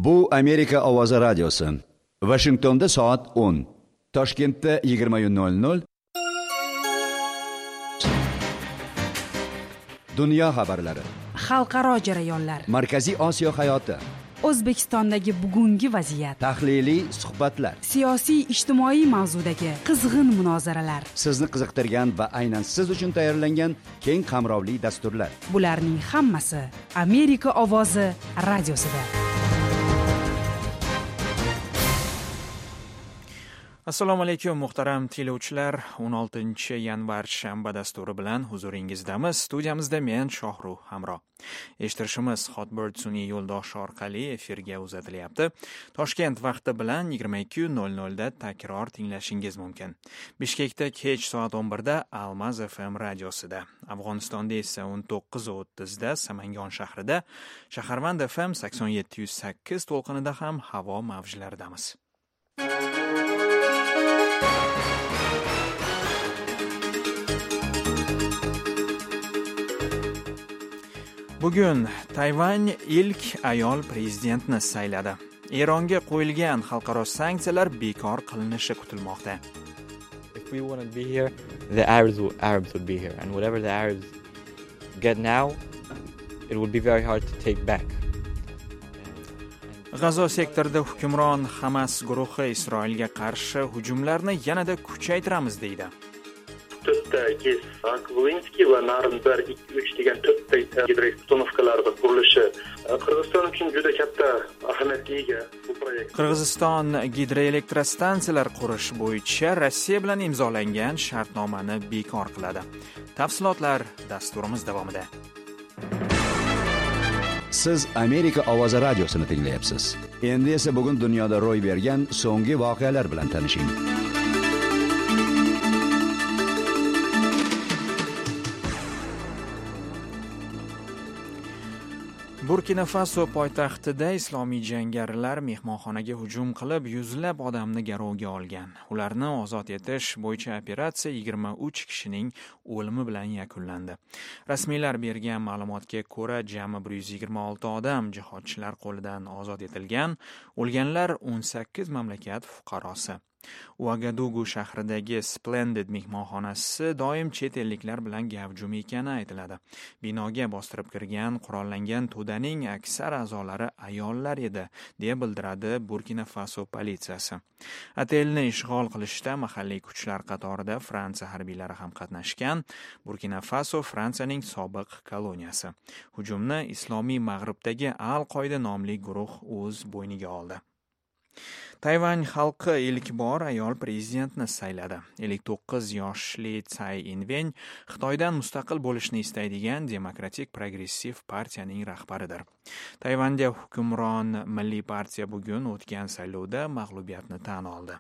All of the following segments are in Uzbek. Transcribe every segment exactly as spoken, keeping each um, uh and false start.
Bu Amerika ovozi radiosi. Washingtonda soat o'n, Toshkentda yigirma nol nol. Dunyo xabarlari, xalqaro jarayonlar, Markaziy Osiyo hayoti, O'zbekistondagi bugungi vaziyat, tahliliy suhbatlar, siyosiy ijtimoiy mavzudagi qizg'in munozaralar, sizni qiziqtirgan va aynan siz uchun tayyorlangan keng qamrovli dasturlar. Bularning hammasi Amerika ovozi radiosida. Assalomu alaykum muhtaram tinglovchilar. o'n oltinchi yanvar shanba dasturi bilan huzuringizdamiz. Studiyamizda men Shohruh Hamro. Eshittirishimiz Hotbird sun'iy yo'ldoshi orqali efirga uzatilyapti. Toshkent vaqti bilan yigirma ikki nol nol da takror tinglashingiz mumkin. Bishkekda kech soat o'n birda Almaz F M radiosida, Afg'onistonda esa o'n to'qqiz o'ttiz da Samangon shahrida, Shaharvand F M sakson yetti sakkiz to'lqinida ham havo mavjlaridamiz. Bugun Tayvan ilk ayol prezidentni sayladi. Eronga qo'yilgan xalqaro sanksiyalar bekor qilinishi kutilmoqda. If we want to be here, the Arabs will, Arabs would be here, and whatever the Arabs get now, it would be very hard to take back. G'azo sektorida hukmron Hamas guruhi Isroilga qarshi hujumlarni yanada kuchaytiramiz deydi. to'rtta gez Akvilinskiy va Narnber ikki uch degan to'rtta gidroelektrostansiyalari qurilishi Qirg'iziston uchun juda katta ahamiyatga ega bu proyekt. Qirg'iziston gidroelektrostansiyalar qurish bo'yicha Rossiya bilan imzolangan shartnomani bekor qiladi. Tafsilotlar dasturimiz davomida. Siz Amerika ovozi radiosini tinglayapsiz. Endi esa bugun dunyoda ro'y bergan so'nggi voqealar bilan tanishing. Burkina Faso poytaxtida islomiy jangarilar mehmonxonaga hujum qilib, yuzlab odamni garovga olgan. Ularni ozod etish bo'yicha operatsiya yigirma uch kishining o'limi bilan yakunlandi. Rasmiylar bergan ma'lumotga ko'ra, jami bir yuz yigirma olti odam jihodchilar qo'lidan ozod etilgan. O'lganlar o'n sakkiz mamlakat fuqarosi. Uagadugu shahridagi Splendid mehmonxonasi doim chet elliklar bilan gavjum ekani aytiladi. Binoga bostirib kirgan qurollangan to'daning aksar a'zolari ayollar edi, deya bildiradi Burkina Faso politsiyasi. Otelni ishg'ol qilishda mahalliy kuchlar qatorida Fransiya harbiylari ham qatnashgan. Burkina Faso Fransiyaning sobiq koloniyasi. Hujumni Islomiy Mag'ribdagi Al-Qoida nomli guruh o'z bo'yniga oldi. Tayvan xalqi ilk bor ayol prezidentni sayladi. ellik to'qqiz yoshli Tsai Ing-wen Xitoydan mustaqil bo'lishni istaydigan demokratik progressiv partiyaning rahbaridir. Tayvanda hukmron Milliy partiya bugun o'tgan saylovda mag'lubiyatni tan oldi.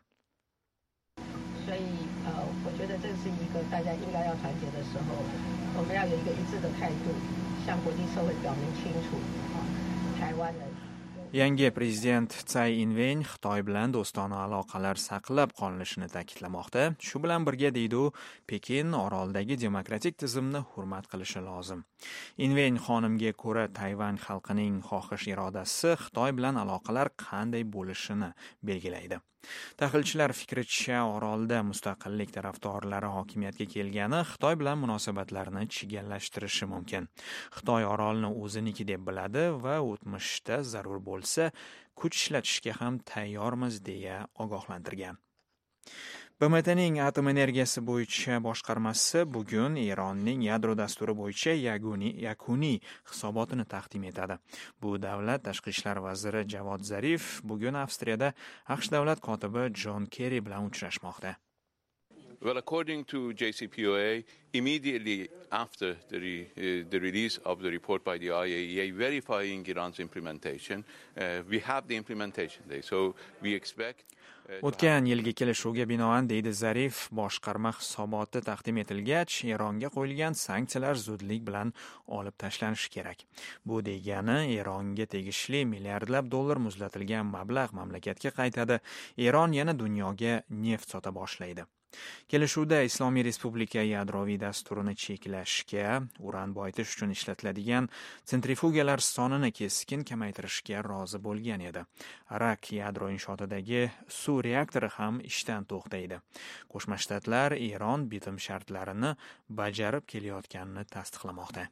Yangi prezident Tsai Ing-wen Xitoy bilan do'stona aloqalar saqlab qolinishini ta'kidlamoqda. Shu bilan birga deydi u, Pekin oroldagi demokratik tizimni hurmat qilishi lozim. Ing-wen xonimga ko'ra, Tayvan xalqining xohish irodasi Xitoy bilan aloqalar qanday bo'lishini belgilaydi. Tahlilchilar fikricha, orolda mustaqillik tarafdorlari hokimiyatga kelgani Xitoy bilan munosabatlarni chigallashtirishi mumkin. Xitoy orolni o'ziniki deb biladi va o'tmishda zarur bo'lsa kuch ishlatishga ham tayyormiz deya ogohlantirgan. B M T'ning atom energiyasi bo'yicha boshqarmasi bugun Eronning yadro dasturi bo'yicha yakuniy yakuniy hisobotini taqdim etadi. Bu davlat tashqi ishlar vaziri Javod Zarif bugun Avstriyada AQSh davlat kotibi Jon Kerri bilan uchrashmoqda. Well, according to J C P O A, immediately after the, re, uh, the release of the report by the I A E A verifying Iran's implementation, uh, we have the implementation day. So we expect... O'tgan yilgi kelishuvga binoan, deydi Zarif, boshqarma hisoboti taqdim etilgach, Eronga qo'yilgan sanksiyalar zudlik bilan olib tashlanishi kerak. Bu degani, Eronga tegishli milliardlab dollar muzlatilgan mablag' mamlakatga qaytadi. Eron yana dunyoga neft sota boshlaydi. Kelishuvda Islomiy Respublika yadroviy dasturini cheklashga, uran boyitish uchun ishlatiladigan sentrifugalar sonini keskin kamaytirishga rozi bo'lgan edi. Arak yadro inshootidagi suv reaktori ham ishdan to'xtaydi. Qo'shma Shtatlar Eron bitim shartlarini bajarib kelayotganini tasdiqlamoqda.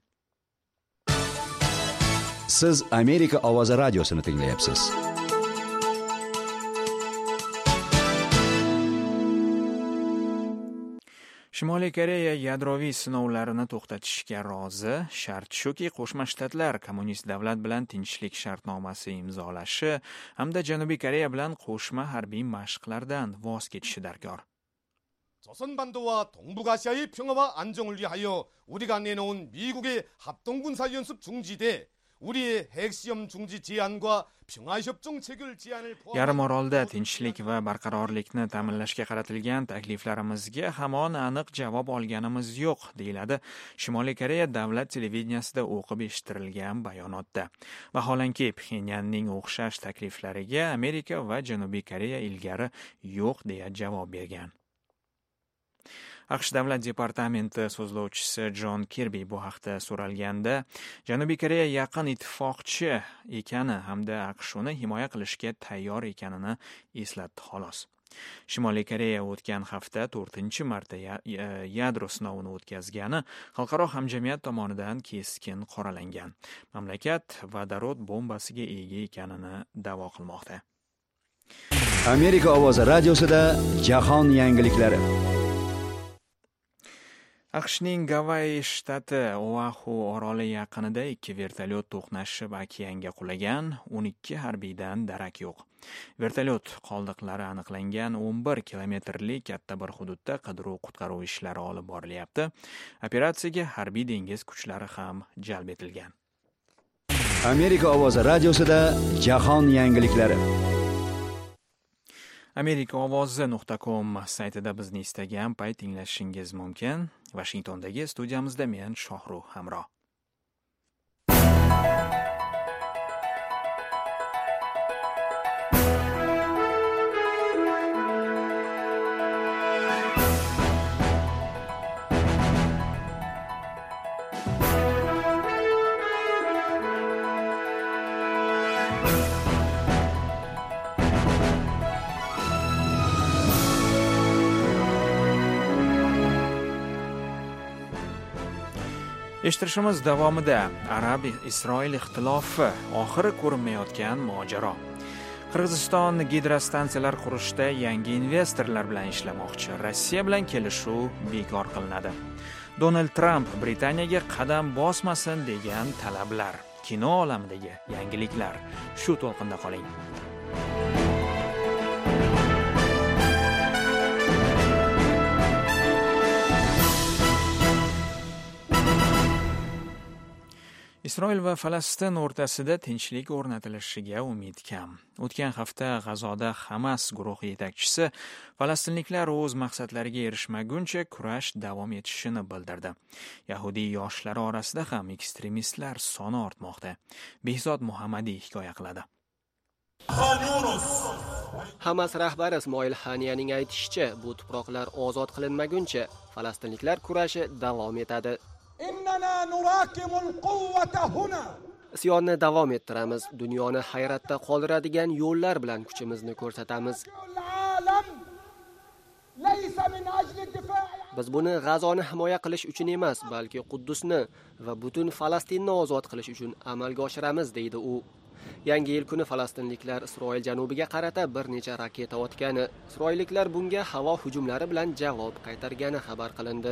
Siz Amerika ovozi radiosini tinglayapsiz. Shimoliy Koreya yadroviy sinovlarini to'xtatishga rozi. Shart shuki, Qo'shma Shtatlar kommunist davlat bilan tinchlik shartnomasi imzolashi hamda Janubiy Koreya bilan qo'shma harbiy mashqlardan voz kechishi darkor. 조선반도와 동북아시아의 평화와 안정을 위하여 우리가 내놓은 미국의 합동군사연습 중지대 우리의 핵시험 중지 제안과 평화협정 체결 제안을 Yarim orolda tinchlik va barqarorlikni ta'minlashga qaratilgan takliflarimizga hamon aniq javob olganimiz yo'q, deyiladi Shimoliy Koreya davlat televideniyasida o'qib eshittirilgan bayonotda. Vaholanki, Pxenyanning o'xshash takliflariga Amerika va Janubiy Koreya ilgari yo'q deya javob bergan. AQSh Davlat departamenti so'zlovchisi Jon Kirbi bu haqda so'ralganda, Janubiy Koreya yaqin ittifoqchi ekani hamda AQSh uni himoya qilishga tayyor ekanini eslatdi xolos. Shimoliy Koreya o'tgan hafta to'rtinchi marta yadro sinovini o'tkazgani xalqaro hamjamiyat tomonidan keskin qoralangan. Mamlakat vodorod bombasiga ega ekanini da'vo qilmoqda. Amerika ovozi radiosida jahon yangiliklari. AQShning Gavayi shtati Oahu oroli yaqinida ikki vertolyot to'qnashib okeanga qulagan, o'n ikki harbiydan darak yo'q. Vertolyot qoldiqlari aniqlangan o'n bir kilometrlik katta bir hududda qidiruv-qutqaruv ishlari olib borilyapti. Operatsiyaga harbiy dengiz kuchlari ham jalb etilgan. Amerika ovozi radiosida jahon yangiliklari. amerika ovozi nuqta com saytida bizni istagan payt tinglashingiz mumkin. Washingtondagi studiyamizda men Shohruh Hamro. Eshittirishimiz davomida Arab-Isroil ixtilofi oxiri ko'rinmayotgan mojaro. Qirg'iziston gidrostansiyalar qurishda yangi investorlar bilan ishlamoqchi. Rossiya bilan kelishuv bekor qilinadi. Donald Trump Britaniyaga qadam bosmasin degan talablar. Kino olamidagi yangiliklar. Shu to'lqinda qoling. Isroil va Falastin o'rtasida tinchlik o'rnatilishiga umid kam. O'tgan hafta G'azoda Hamas guruhi yetakchisi falastinliklar o'z maqsadlariga erishmaguncha kurash davom etishini bildirdi. Yahudiy yoshlari orasida ham ekstremistlar soni ortmoqda. Behzod Muhammadiy hikoya qiladi. Hamas rahbari Ismoil Haniyaning aytishicha, bu tuproqlar ozod qilinmaguncha falastinliklar kurashi davom etadi. Isyonni davom ettiramiz. Dunyoni hayratda qoldiradigan yo'llar bilan kuchimizni ko'rsatamiz. Biz buni G'azoni himoya qilish uchun emas, balki Quddusni va butun Falastinni ozod qilish uchun amalga oshiramiz, deydi u. Yangi yil kuni falastinliklar Isroil janubiga qarata bir necha raketa otgani, isroilliklar bunga havo hujumlari bilan javob qaytargani xabar qilindi.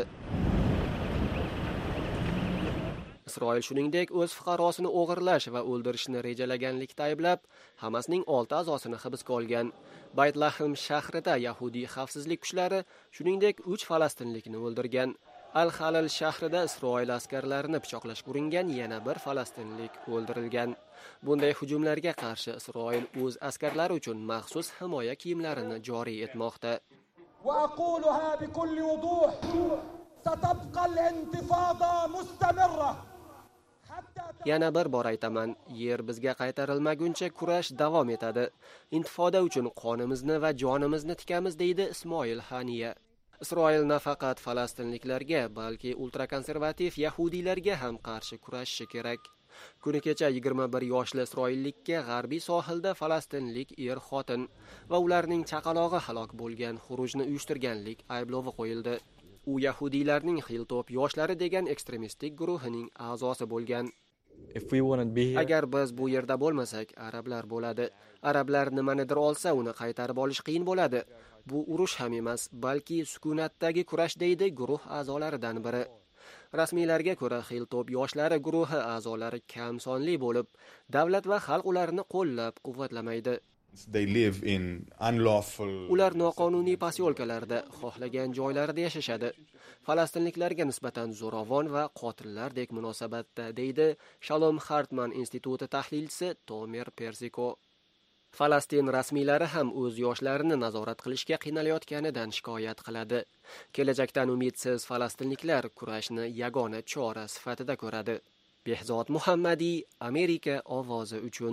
Isroil shuningdek o'z fuqarosini o'g'irlash va o'ldirishni rejalaganlikda ayblab, Hamasning olti a'zosini hibsga olgan. Bayt-Lahm shahrida Yahudiy xavfsizlik kuchlari shuningdek uch falastinlikni o'ldirgan. Al-Halil shahrida Isroil askarlarini pichoqlashga uringan yana bir falastinlik o'ldirilgan. Bunday hujumlarga qarshi Isroil o'z askarlari uchun maxsus himoya kiyimlarini joriy etmoqda. Va aquluha bi kulli wuduh satabqa al-intifada mustamirra. Yana bir bor aytaman, yer bizga qaytarilmaguncha kurash davom etadi. Intifoda uchun qonimizni va jonimizni tikamiz, deydi Ismoil Haniya. Isroil nafaqat falastinliklarga, balki ultrakonservativ yahudiylarga ham qarshi kurashishi kerak. Kuni kecha yigirma bir yoshli isroillikka g'arbiy sohilda falastinlik er-xotin va ularning chaqalog'i halok bo'lgan xurujni uyushtirganlik ayblovi qo'yildi. U yahudiylarning Hilltop yoshlari degan ekstremistik guruhining a'zosi bo'lgan. If we wouldn't be here, Agar biz bu yerda bo'lmasak, arablar bo'ladi. Arablar nimanidir olsa, uni qaytarib olish qiyin bo'ladi. Bu urush ham emas, balki sukunatdagi kurash deydi guruh a'zolaridan biri. Rasmiylarga ko'ra, Hilltop yoshlari guruhi a'zolari kam sonli bo'lib, davlat va xalq ularni qo'llab-quvvatlamaydi. They live in unlawful Ular noqonuniy posyolkalarda, xohlagan joylarda yashashadi. Falastinliklarga nisbatan zo'ravon va qotillardek munosabatda, deydi Shalom Hartman instituti tahlilchisi Tomer Persiko. Falastin rasmiylari ham o'z yoshlarini nazorat qilishga qiynalayotganidan shikoyat qiladi. Kelajakdan umidsiz falastinliklar kurashni yagona chora sifatida ko'radi. Behzod Muhammadiy, Amerika ovozi uchun.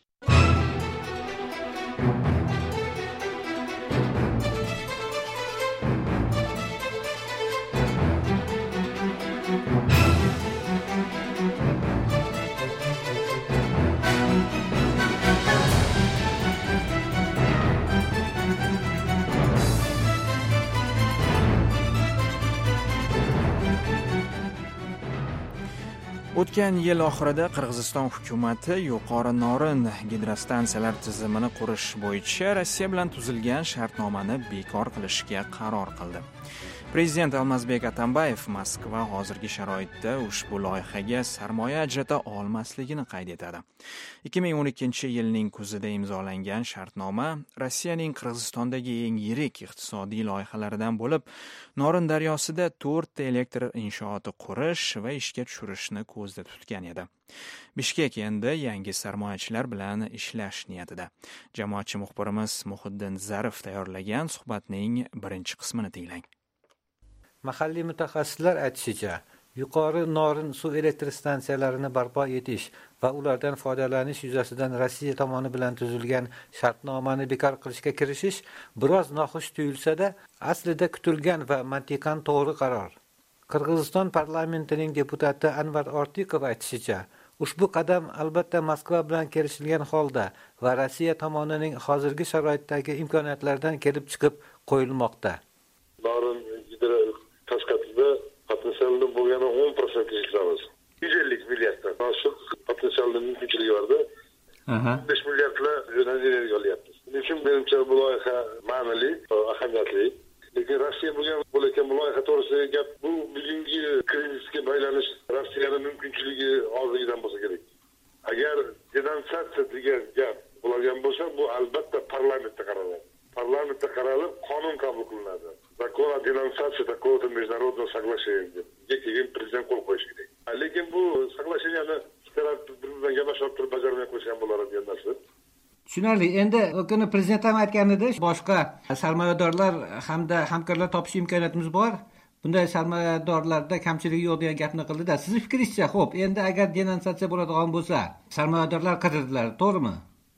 O'tgan yil oxirida Qirg'iziston hukumati yuqori Norin gidrostansiyalar tizimini qurish bo'yicha Rossiya bilan tuzilgan shartnomani bekor qilishga qaror qildi. Prezident Almazbek Atambayev Moskva hozirgi sharoitda ushbu loyihaga sarmoya ajrata olmasligini qayd etadi. ikki ming o'n ikkinchi yilning kuzida imzolangan shartnoma Rossiyaning Qirg'izistondagi eng yirik iqtisodiy loyihalaridan bo'lib, Norin daryosida to'rtta elektr inshooti qurish va ishga tushirishni ko'zda tutgan edi. Bishkek endi yangi sarmoyachilar bilan ishlash niyatida. Jamoatchi muxbirimiz Muhiddin Zarif tayyorlagan suhbatning birinchi qismini tinglang. Mahalliy mutaxassislar aytishicha, yuqori Norin suv elektr stansiyalarini barpo etish va ulardan foydalanish yuzasidan Rossiya tomoni bilan tuzilgan shartnomani bekor qilishga kirishish biroz noxush tuyulsa-da, aslida kutilgan va mantiqan to'g'ri qaror. Qirg'iziston parlamentining deputati Anvar Ortiqov aytishicha, ushbu qadam albatta Moskva bilan kelishilgan holda va Rossiya tomonining hozirgi sharoitdagi imkoniyatlardan kelib chiqib qo'yilmoqda. Norin Toshkentda potensialda bo'lgani o'n prosent ishlaymiz. yuz ellik milliarddan oshiq potensialda mumkinchiligi borda. besh milliardlar energiya olyapmiz. Shuning uchun menimcha bu loyiha ma'nili, ahamiyatli. Lekin Rossiya bo'lgan bo'layotgan bu loyiha to'g'risida gap bu bugungi krizisga baylanish Rossiyaning mumkinchiligi ozligidan bo'lsa kerak. Agar denonsatsiya degan gap bo'lgan bo'lsa, bu albatta parlamentda qaraladi. Parlamentda qaralib, qonun qabul qilinadi. Zakon o денонсации такого-то международного соглашения. Keyin prezident qo'l qo'yishi kerak. Lekin bu соглашениеni taraf bir-biridan gaplashib turib bajarmay qo'yishgan bo'lar degan narsa. Tushunarli. Endi o'kini prezident ham aytganida, boshqa sarmoyadorlar hamda hamkorlar topish imkoniyatimiz bor. Bunday sarmoyadorlarda kamchilik yo'q degan gapni qildi-da. Sizning fikringizcha, xo'p, endi agar denonsatsiya bo'ladigan bo'lsa, sarmoyadorlar qidirdilar, to'g'rimi?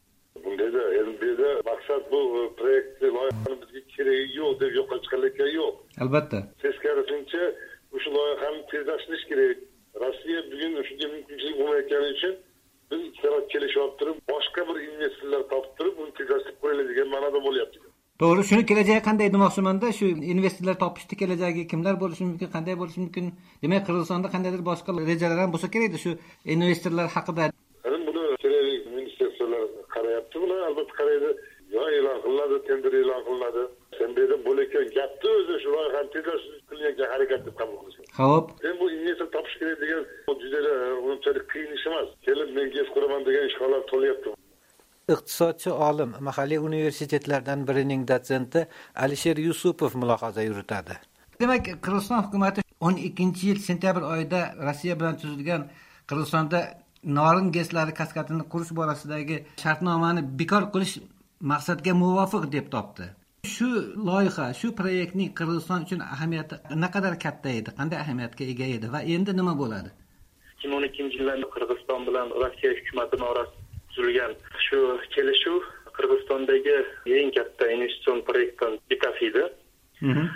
Bunda endi maqsad bu proyekt loyihani bizga keragi yo'q deb yo'qqa chiqarilishi yo'q. Albatta. Teskarisincha o'sha loyihani tezlashtirish kerak. Rossiya bugun shunga mumkinchilik bo'lmayotgani uchun biz taraf kelishib turib, boshqa bir investorlar topib turib, uni tezlashtirib qo'yaylik degan ma'noda bo'lyapti. To'g'ri, shuni kelajagi qanday demoqchiman-da, shu investorlar topishni kelajagi kimlar bo'lishi mumkin, qanday bo'lishi mumkin? Demak, Qirg'izistonda qandaydir boshqa rejalar ham bo'lsa kerak-da shu investorlar haqida. Buni kerakli ministerlar qarayapti, buni albatta qaraydi. Yo e'lon qilinadi, tender e'lon qilinadi. Sen bu yerda bo'layotgan gapni o'zi shu loyihani tezlashtirish qilingan harakat deb qabul qilishgan. Xo'p. Men bu investor topish kerak degan bu juda unchalik qiyin ish emas. Kelib men gez quraman degan ishg'ollar to'layapti. Iqtisodchi olim, mahalliy universitetlardan birining dotsenti Alisher Yusupov mulohaza yuritadi. Demak, Qirg'iziston hukumatı o'n ikkinchi yil sentyabr oyida Rossiya bilan tuzilgan Qirg'izistonda Norin gazlari kaskadini qurish borasidagi shartnomani bekor qilish maqsadga muvofiq deb topdi. Shu loyiha, shu proyektning Qirg'iziston uchun ahamiyati naqadar katta edi, qanday ahamiyatga ega edi va endi nima bo'ladi? ikki ming o'n ikkinchi yilda Qirg'iziston bilan Rossiya hukumati orasida tuzilgan shu kelishuv Qirg'izistondagi eng katta investitsion proyektdan bittasi edi.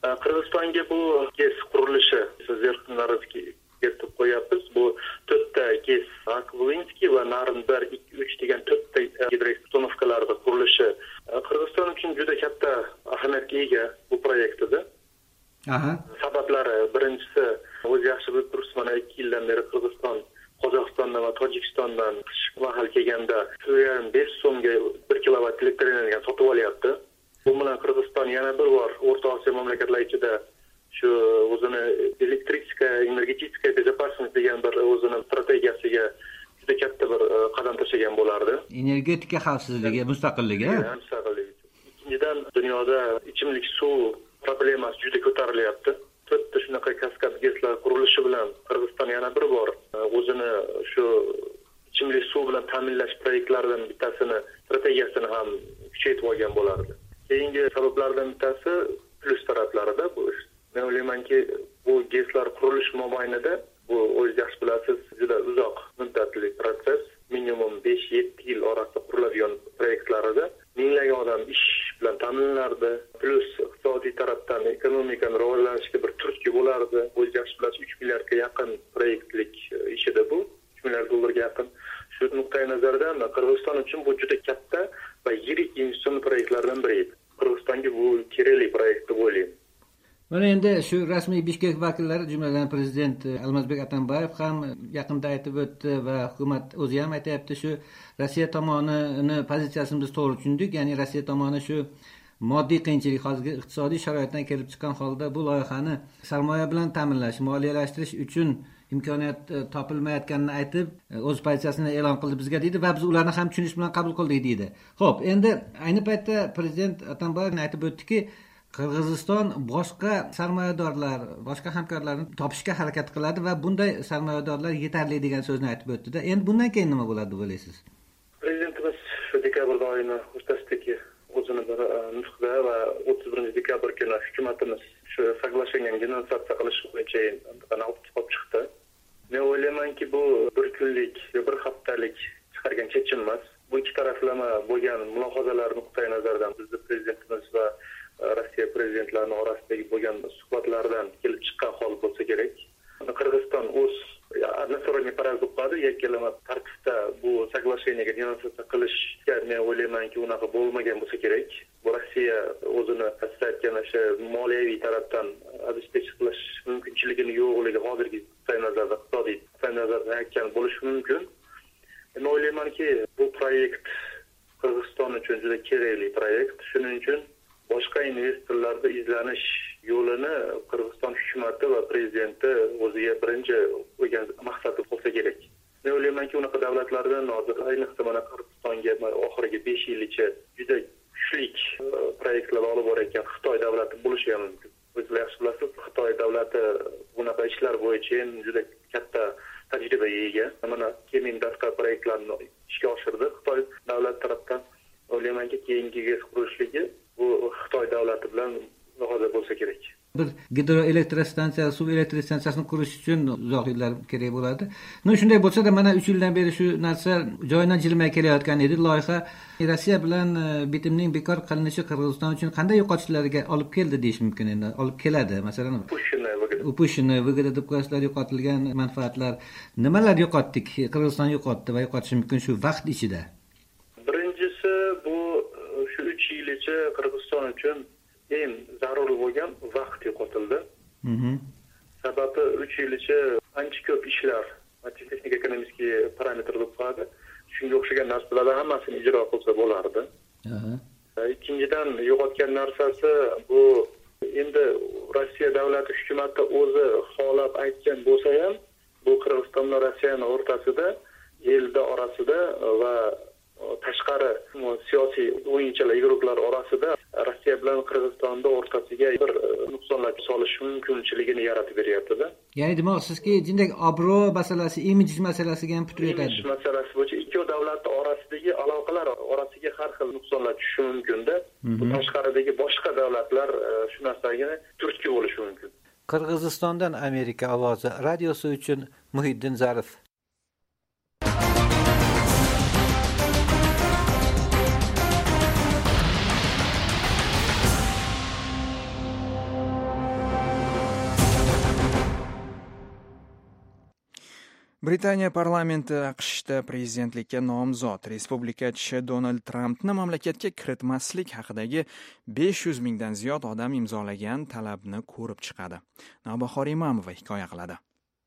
Qirg'izistonga bu gez qurilishi siz yaqinlaringizga kiritib qo'yapmiz. Bu to'rtta gez Akbulinskiy va Narin bir ikki uch degan to'rtta gidroelektrostanovkalarda qurilishi Qirg'iziston uchun juda katta ahamiyatga ega bu proyektida. Aha. Sabablari birinchisi o'zi yaxshi bilib turibsiz, mana ikki yildan beri Qirg'iziston Qozog'istondan va Tojikistondan qish mahal kelganda besh so'mga bir kilovat elektr energiya sotib olyapti. Bu bilan Qirg'iziston yana bir bor O'rta Osiyo mamlakatlari ichida shu o'zini elektrическая energetikaya безопасность degan bir o'zini strategiyasiga juda katta bir qadam tashlagan bo'lardi. Energetika xavfsizligi, mustaqilligi. Mustaqilligi. Ikkinchidan, dunyoda ichimlik suv problemasi juda ko'tarilyapti. To'rtta shunaqa kaskad gezlar qurilishi bilan Qirg'iziston yana bir bor o'zini shu ichimlik suv bilan ta'minlash proyektlaridan bittasini strategiyasini ham kuchaytirib olgan bo'lardi. Keyingi sabablardan bittasi plus taraflarida bu. Men o'ylaymanki, bu gezlar qurilish mobaynida bu o'zingiz yaxshi bilasiz, juda uzoq muddatli proses, minimum besh yetti yil orasida quriladigan proyektlarida minglagan odam ish bilan ta'minlanardi. Plus iqtisodiy tarafdan ekonomikani rivojlanishiga bir turtki bo'lardi. O'zingiz yaxshi bilasiz, uch milliardga yaqin proyektlik ishida bu, uch milliard dollarga yaqin. Shu nuqtai nazardan Qirg'iziston uchun bu juda katta va yirik investitsion proyektlardan biri edi. Qirg'izistonga bu kerakli proyekt deb o'ylayman. Mana endi shu rasmiy Bishkek vakillari, jumladan prezident Almazbek Atambayev ham yaqinda aytib o'tdi va hukumat o'zi ham aytayapti, shu Rossiya tomonini pozitsiyasini biz to'g'ri tushundik. Ya'ni Rossiya tomoni shu moddiy qiyinchilik, hozirgi iqtisodiy sharoitdan kelib chiqqan holda bu loyihani sarmoya bilan ta'minlash, moliyalashtirish uchun imkoniyat topilmayotganini aytib, o'z pozitsiyasini e'lon qildi bizga deydi va biz ularni ham tushunish bilan qabul qildik deydi. Xo'p, endi ayni paytda prezident Atambayev aytib o'tdiki, Qirg'iziston boshqa sarmoyadorlar, boshqa hamkorlarni topishga harakat qiladi va bunday sarmoyadorlar yetarli degan so'zni aytib o'tdi-da. Endi bundan keyin nima bo'ladi deb o'ylaysiz? Prezidentimiz shu dekabr oyini o'rtasidagi o'zini bir nutqda va o'ttiz birinchi dekabr kuni hukumatimiz shu соглашениеga denonsatsiya qilish bo'yicha nutq olib chiqdi. Men o'ylaymanki, bu bir kunlik yo bir haftalik chiqargan chechim emas. Bu ikki taraflama bo'lgan mulohazalar nuqtai nazaridan bizni prezidentimiz va Rossiya prezidentlarining orasidagi bo'lgan suhbatlardan kelib chiqqan hol bo'lsa kerak. Qirg'iziston o'z односторонний параграф qiladi, yakkalama tartibda bu соглашениеga denonsatsiya qilishga men o'ylaymanki, unaqa bo'lmagan bo'lsa kerak. Bu Rossiya o'zini aytgan o'sha moliyaviy tarafdan обеспечить qilish mumkinchiligini yo'qligi hozirgi nuqtai nazardan, iqtisodiy nuqtai nazardan aytgan bo'lishi mumkin. Men o'ylaymanki, bu proyekt Qirg'iziston uchun juda kerakli proyekt. Shuning uchun boshqa investorlarda izlanish yo'lini Qirg'iziston hukumati va prezidenti o'ziga birinchi qo'ygan maqsadi bo'lsa kerak. Men o'ylaymanki, unaqa davlatlardan hozir ayniqsa mana Qirg'izistonga oxirgi besh yilgacha juda kuchli proyektlar olib borayotgan Xitoy davlati bo'lishi ham mumkin. O'zingiz yaxshi bilasiz, Xitoy davlati bunaqa ishlar bo'yicha juda katta tajribaga ega. Mana Kemin Daska proyektlarini ishga oshirdi Xitoy davlat tomonidan. O'ylaymanki, keyingi gez qurilishligi bu Xitoy davlati bilan mulohaza bo'lsa kerak. Bir gidroelektrostansiya, suv elektrostansiyasini qurish uchun uzoq yillar kerak bo'ladi. No, shunday bo'lsa-da, mana uch yildan beri shu narsa joyidan jilmay kelayotgan edi. Loyiha Rossiya bilan bitimning bekor qilinishi Qirg'iziston uchun qanday yo'qotishlarga olib keldi deyish mumkin endi. Olib keladi. Masalan, upushini, vagada deb qo'yishlar, yo'qotilgan manfaatlar, nimalar yo'qotdik? Qirg'iziston yo'qotdi va yo'qotishi mumkin shu vaqt ichida. Birinchisi bu shu uch yilgacha Qirg'iziston uchun eng zarur bo'lgan vaqt yo'qotildi. Sababi uch yilgacha ancha ko'p ishlar, texnik ekonomik parametr deb qo'yadi. Shunga o'xshagan narsalarni hammasini ijro qilsa bo'lardi. Ikkinchidan yo'qotgan narsasi bu endi Rossiya davlati hukumati o'zi xohlab aytgan bo'lsa ham, bu Qirg'iziston va Rossiyaning o'rtasida, elda orasida va tashqari siyosiy o'yinchilar, igroklar orasida Rossiya bilan Qirg'izistonda o'rtasiga bir nuqsonlar solish mumkinchiligini yaratib beryapti-da. Ya'ni demoqchizki, jindak obro' masalasi, imij masalasiga ham putur yetadi. Imij masalasi bo'yicha ikki davlat orasidagi aloqalar orasiga har xil nuqsonlar tushishi mumkin-da. Bu tashqaridagi boshqa davlatlar shu narsaga turtki bo'lishi mumkin. Qirg'izistondan Amerika ovozi radiosi uchun Muhiddin Zarif. Britaniya parlamenti AQShda prezidentlikka nomzod respublikachi Donald Trampni mamlakatga kiritmaslik haqidagi besh yuz mingdan ziyod odam imzolagan talabni ko'rib chiqadi. Navbahor Imamova hikoya qiladi.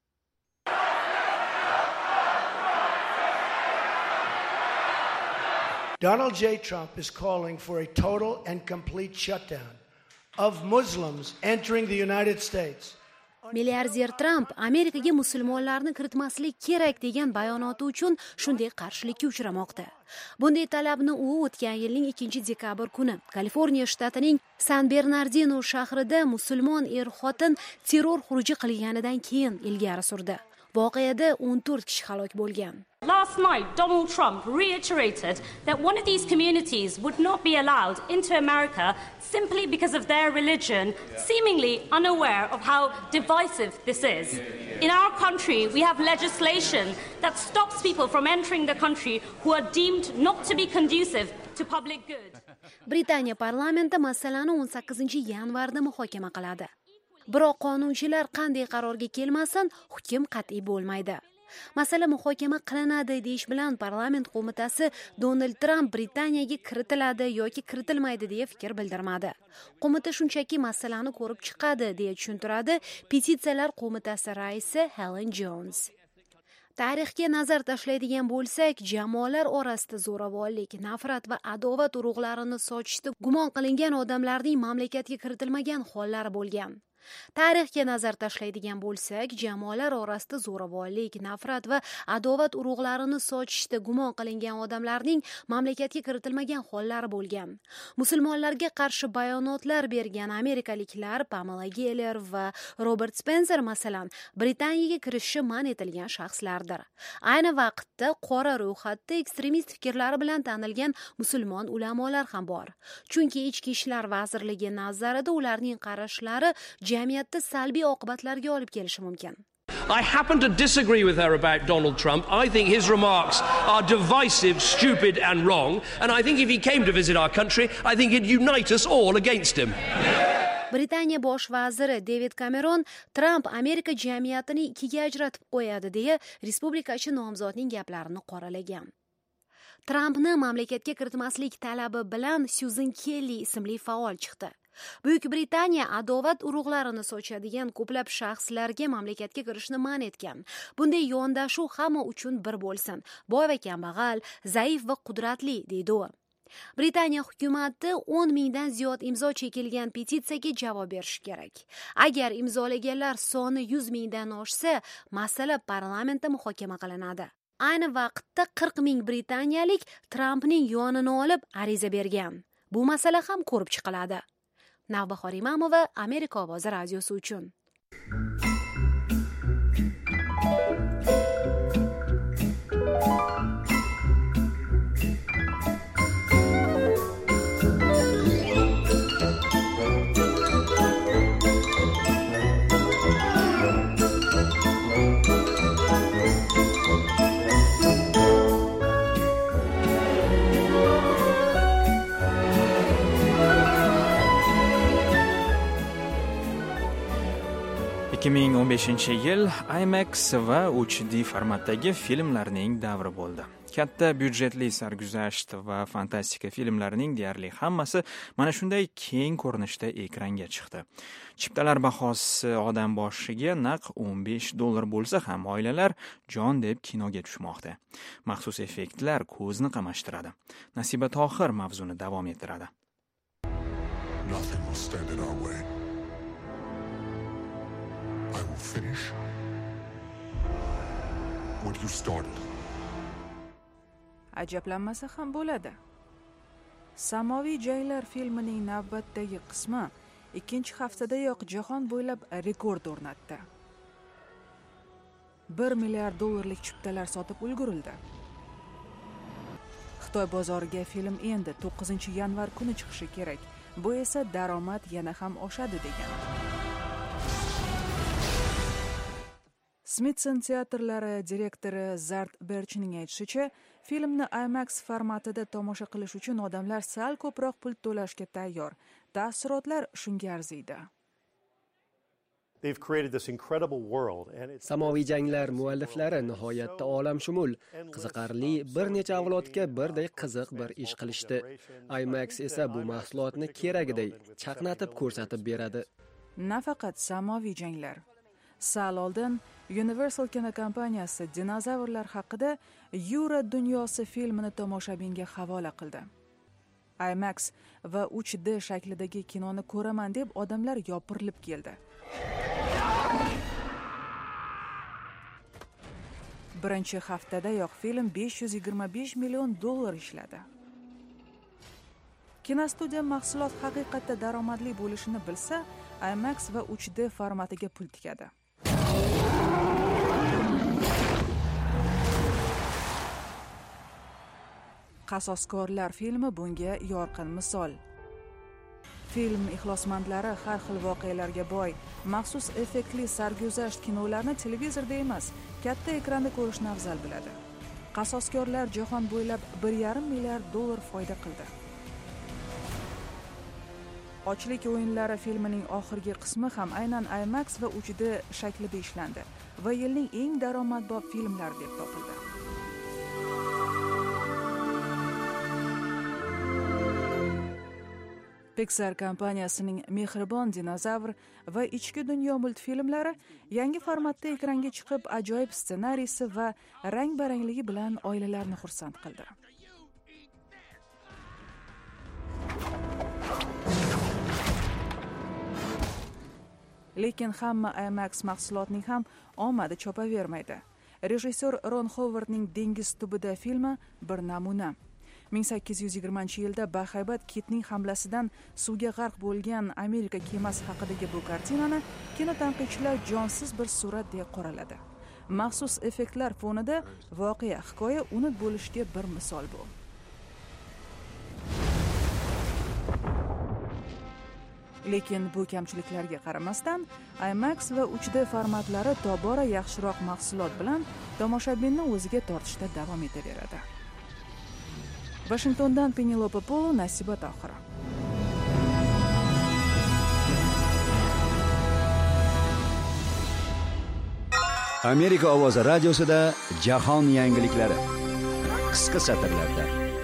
Donald J. Trump is calling for a total and complete shutdown of Muslims entering the United States. Milliarder Trump Amerikaga musulmonlarni kiritmaslik kerak degan bayonoti uchun shunday qarshilikka uchramoqda. Bunday talabni u o'tgan yilning ikkinchi dekabr kuni Kaliforniya shtatining San Bernardino shahrida musulmon er-xotin terror xuruji qilganidan keyin ilgari surdi. Voqeada o'n to'rt kishi halok bo'lgan. Last night, Donald Trump reiterated that one of these communities would not be allowed into America simply because of their religion, seemingly unaware of how divisive this is. In our country, we have legislation that stops people from entering the country who are deemed not to be conducive to public good. Britaniya parlamenti masalani o'n sakkizinchi yanvarda muhokama qiladi. Biroq qonunchilar qanday qarorga kelmasin, hukm qat'iy bo'lmaydi. Masala muhokama qilinadi deyish bilan parlament qo'mitasi Donald Trump Britaniyaga kiritiladi yoki kiritilmaydi deya fikr bildirmadi. Qo'mita shunchaki masalani ko'rib chiqadi deya tushuntiradi petitsiyalar qo'mitasi raisi Helen Jones. Tarixga nazar tashlaydigan bo'lsak, jamoalar orasida zo'ravonlik, nafrat va adovat urug'larini sochishda gumon qilingan odamlarning mamlakatga kiritilmagan hollari bo'lgan. Tarixga nazar tashlaydigan bo'lsak, jamoalar orasida zo'ravonlik, nafrat va adovat urug'larini sochishda gumon qilingan odamlarning mamlakatga kiritilmagan hollari bo'lgan. Musulmonlarga qarshi bayonotlar bergan amerikaliklar Pamela Geller va Robert Spencer masalan, Britaniyaga kirishi man etilgan shaxslardir. Ayni vaqtda qora ro'yxatda ekstremist fikrlari bilan tanilgan musulmon ulamolar ham bor. Chunki Ichki ishlar vazirligi nazarida ularning qarashlari jamiyatda salbiy oqibatlarga olib kelishi mumkin. I happen to disagree with her about Donald Trump. I think his remarks are divisive, stupid and wrong. And I think if he came to visit our country, I think it'd unite us all against him. Britaniya bosh vaziri David Cameron Trump Amerika jamiyatini ikkiga ajratib qo'yadi deya respublikachi nomzodning gaplarini qoralagan. Trumpni mamlakatga kiritmaslik talabi bilan Susan Kelly ismli faol chiqdi. Buyuk Britaniya adovat urug'larini sochadigan ko'plab shaxslarga mamlakatga kirishni man etgan. Bunday yondashuv hamma uchun bir bo'lsin. Boy va kambag'al, zaif va qudratli, deydi u. Britaniya hukumati o'n mingdan ziyod imzo chekilgan petitsiyaga javob berishi kerak. Agar imzolaganlar soni yuz mingdan oshsa, masala parlamentda muhokama qilinadi. Ayni vaqtda qirq ming britaniyalik Trumpning yonini olib ariza bergan. Bu masala ham ko'rib chiqiladi. Navbahor Imamova, Amerika ovozi radiosi uchun. ikki ming o'n beshinchi yil IMAX va uch D formatdagi filmlarning davri bo'ldi. Katta byudjetli sarguzasht va fantastika filmlarining deyarli hammasi mana shunday keng ko'rinishda ekranga chiqdi. Chiptalar bahosi odam boshiga naq o'n besh dollar bo'lsa ham oilalar jon deb kinoga tushmoqda. Maxsus effektlar ko'zni qamashtiradi. Nasiba Tohir mavzuni davom ettiradi. Nothing will stand in our way. I will finish what you started. Ajablanmasa ham bo'ladi. Samoviy jaylar filmining navbatdagi qismi ikkinchi haftadayoq jahon bo'ylab rekord o'rnatdi. bir milliard dollarlik chiptalar sotib ulgurildi. Xitoy bozoriga film endi to'qqizinchi yanvar kuni chiqishi kerak. Bu esa daromad yana ham oshadi degan. Smithson teatrlari direktori Zard Berchning aytishicha, filmni IMAX formatida tomosha qilish uchun odamlar sal ko'proq pul to'lashga tayyor. Taassurotlar shunga arziydi. They've created this incredible world and it's Samoviy janglar mualliflari nihoyatda olamshumul, qiziqarli bir necha avlodga birday qiziq bir ish qilishdi. IMAX esa bu mahsulotni keragiday chaqnatib ko'rsatib beradi. Nafaqat samoviy janglar. Sal oldin Universal kinokompaniyasi dinozavrlar haqida Yura dunyosi filmini tomoshabinga havola qildi. IMAX va uch D shaklidagi kinoni ko'raman deb odamlar yopirilib keldi. Birinchi haftadayoq film besh yuz yigirma besh million dollar ishladi. Kinostudiya mahsulot haqiqatda daromadli bo'lishini bilsa, IMAX va uch D formatiga pul tikadi. Qasoskorlar filmi bunga yorqin misol. Film ixlosmandlari har xil voqealarga boy, maxsus effektli sarguzasht kinolarni televizorda emas, katta ekranda ko'rishni afzal biladi. Qasoskorlar jahon bo'ylab bir yarim milliard dollar foyda qildi. Ochlik o'yinlari filmining oxirgi qismi ham aynan IMAX va uch D shaklida ishlandi va yilning eng daromadbop filmlari deb topildi. Pixar kompaniyasining Mehribon dinozavr va Ichki dunyo multfilmlari yangi formatda ekranga chiqib, ajoyib ssenariysi va rang-barangligi bilan oilalarni xursand qildi. Lekin hamma IMAX mahsulotning ham omadi chopavermaydi. Rejissyor Ron Howardning Dengiz tubida filmi bir namuna. ming sakkiz yuz yigirmanchi yilda bahaybat kitning hamlasidan suvga g'arq bo'lgan Amerika kemasi haqidagi bu kartinani kinotanqidchilar jonsiz bir surat deb qoraladi. Maxsus effektlar fonida voqea hikoya unut bo'lishiga bir misol bu. Lekin bu kamchiliklarga qaramasdan, IMAX va uch D formatlari tobora yaxshiroq mahsulot bilan tomoshabinni o'ziga tortishda davom etaveradi. Washingtondan Penelope Polo, Nasiba Tohira. Amerika ovozi radiosida jahon yangiliklari. Qisqa satrlarda.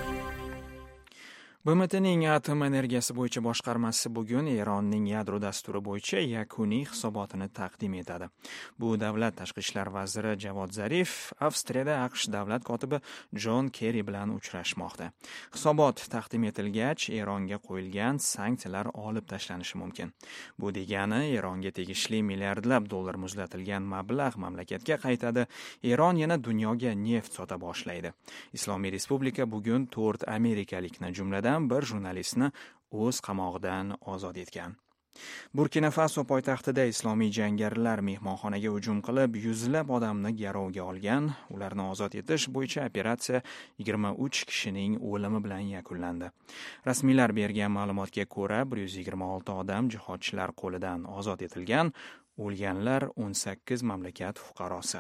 B M T'ning atom energiyasi bo'yicha boshqarmasi bugun Eronning yadro dasturi bo'yicha yakuniy hisobotini taqdim etadi. Bu davlat tashqi ishlar vaziri Javod Zarif Avstriyada AQSh davlat kotibi Jon Kerri bilan uchrashmoqda. Hisobot taqdim etilgach, Eronga qo'yilgan sanksiyalar olib tashlanishi mumkin. Bu degani Eronga tegishli milliardlab dollar muzlatilgan mablag' mamlakatga qaytadi. Eron yana dunyoga neft sota boshlaydi. Islomiy Respublika bugun to'rt amerikalikni jumladan bir jurnalistni o'z qamog'idan ozod etgan. Burkina Faso poytaxtida islomiy jangarilar mehmonxonaga hujum qilib, yuzlab odamni garovga olgan. Ularni ozod etish bo'yicha operatsiya yigirma uch kishining o'limi bilan yakunlandi. Rasmiylar bergan ma'lumotga ko'ra, bir yuz yigirma olti odam jihodchilar qo'lidan ozod etilgan. O'lganlar o'n sakkiz mamlakat fuqarosi.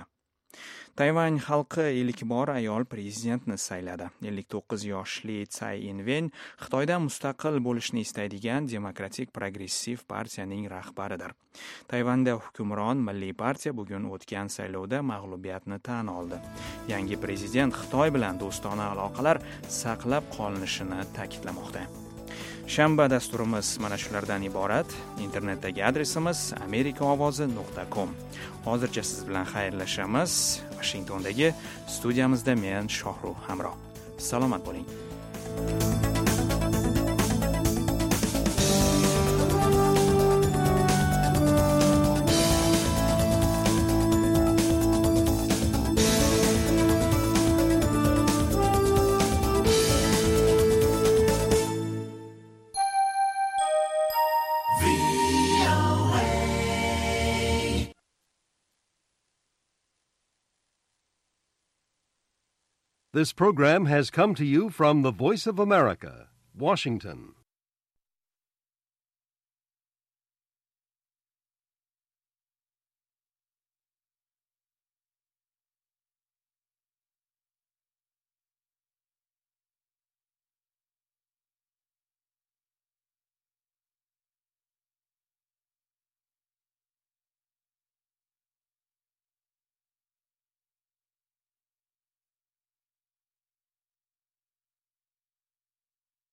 Tayvan xalqi ilk bor ayol prezidentni sayladi. ellik to'qqiz yoshli Tsai Ing-wen Xitoydan mustaqil bo'lishni istaydigan Demokratik Progressiv partiyaning rahbaridir. Tayvanda hukmron Milliy partiya bugun o'tgan saylovda mag'lubiyatni tan oldi. Yangi prezident Xitoy bilan do'stona aloqalar saqlab qolinishini ta'kidlamoqda. Shanba dasturimiz mana shulardan iborat. Internetdagi adresimiz amerika ovozi nuqta com. Hozircha siz bilan xayrlashamiz. Washingtondagi studiyamizda men Shohruh Hamro. Salomat bo'ling. This program has come to you from the Voice of America, Washington.